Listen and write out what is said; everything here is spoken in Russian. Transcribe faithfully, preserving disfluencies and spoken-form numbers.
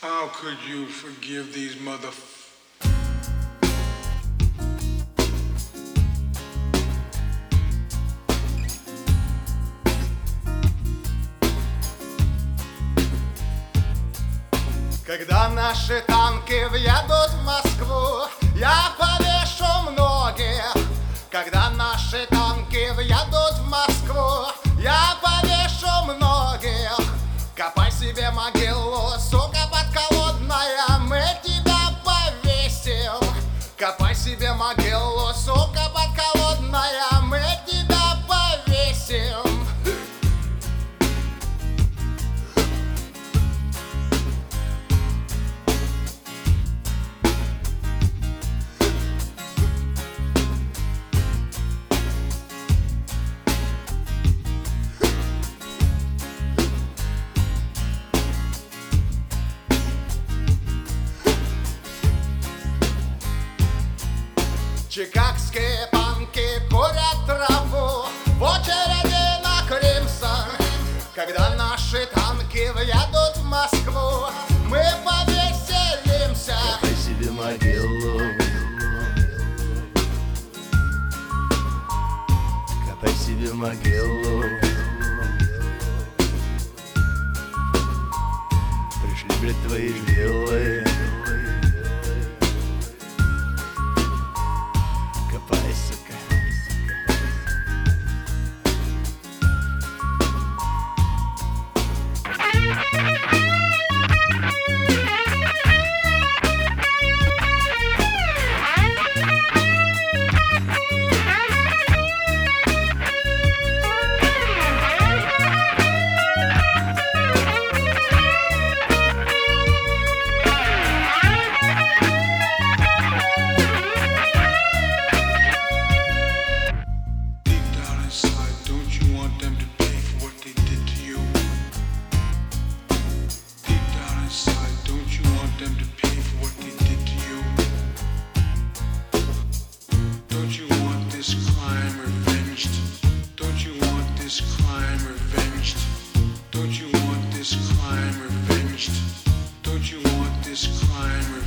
How could you forgive these mother... Когда наши танки въедут в Москву, я повешу многих. Когда наши танки въедут в Москву, я повешу многих. Копай себе могилу, сука подколодная, мы тебя повесим. Копай себе могилу, сука подколодная, мы тебя повесим. Чикагские панки курят траву в очереди на Кримсон. Когда наши танки въедут в Москву, мы повеселимся. Копай себе могилу, копай себе могилу. Пришли, блядь, твои виллы. Копай, сука. Don't you want this crime revenged? Don't you want this crime revenged? Don't you want this crime revenged? Don't you want this crime revenged?